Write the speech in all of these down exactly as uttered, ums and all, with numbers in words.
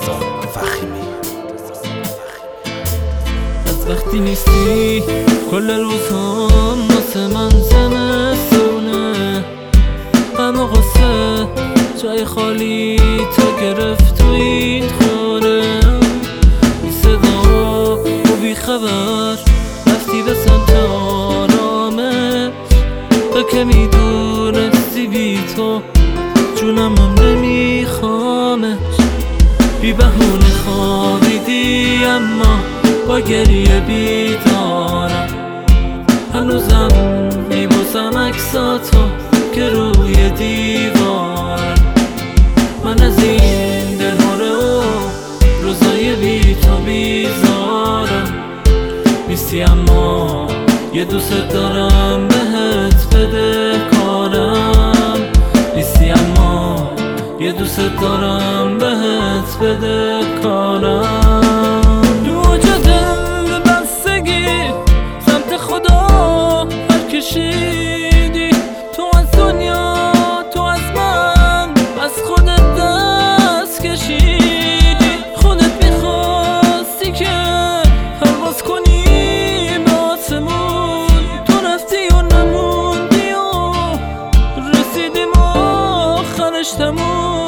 رضا فخیمی. از وقتی نیستی کل روزام واسه من زمستونه، غم و غصه جای خالی تو گرفت تو این خونه. بی صدا و بی خبر رفتی به سمت آرامش، تو که میدونستی بی تو جونمم نمیخوامش. بی بهونه خوابیدی اما با گریه بیدارم، هنوزم میبوسم عکساتو که روی دیوارم. من از این دلهوره و روزای بی تو بیزارم. نیستی اما یه دوست دارم بهت بده کارم. نیستی اما یه دوست دارم بهت بده کارم. دو جدل بستگی سمت خدا هر کشیدی، تو از دنیا تو از من از خودت دست کشیدی. خودت میخواستی که پرواز کنی به آسمون، تو رفتی و نموندی و رسیدیم آخرش تموم.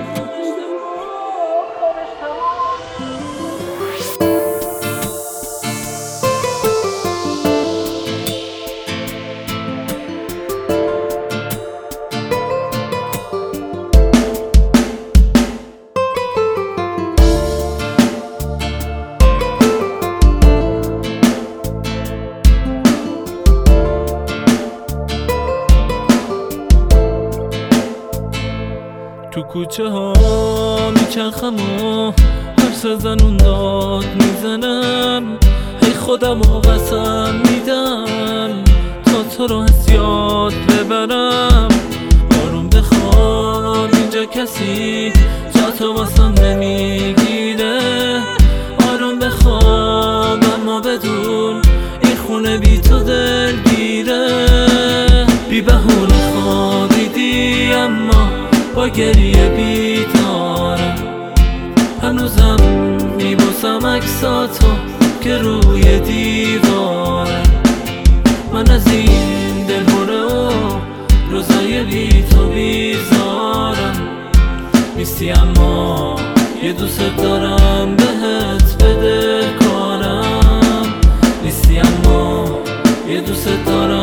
تو کوچه ها میچرخم و هر زنون داد میزنم. ای خودم و قسم میدم تا تو رو از یاد ببرم. آروم بخواب اینجا کسی جا تو واسم نمیگیره. آروم بخواب اما بدون این خونه بی تو دلگیره. بی بهونه خوابیدی اما با گریه بیدارم، هنوزم میبوسم عکساتو که روی دیوارم. من از این دلهوره و روزای بی تو بیزارم. نیستی اما یه دوست دارم بهت بده کارم. نیستی اما یه دوست دارم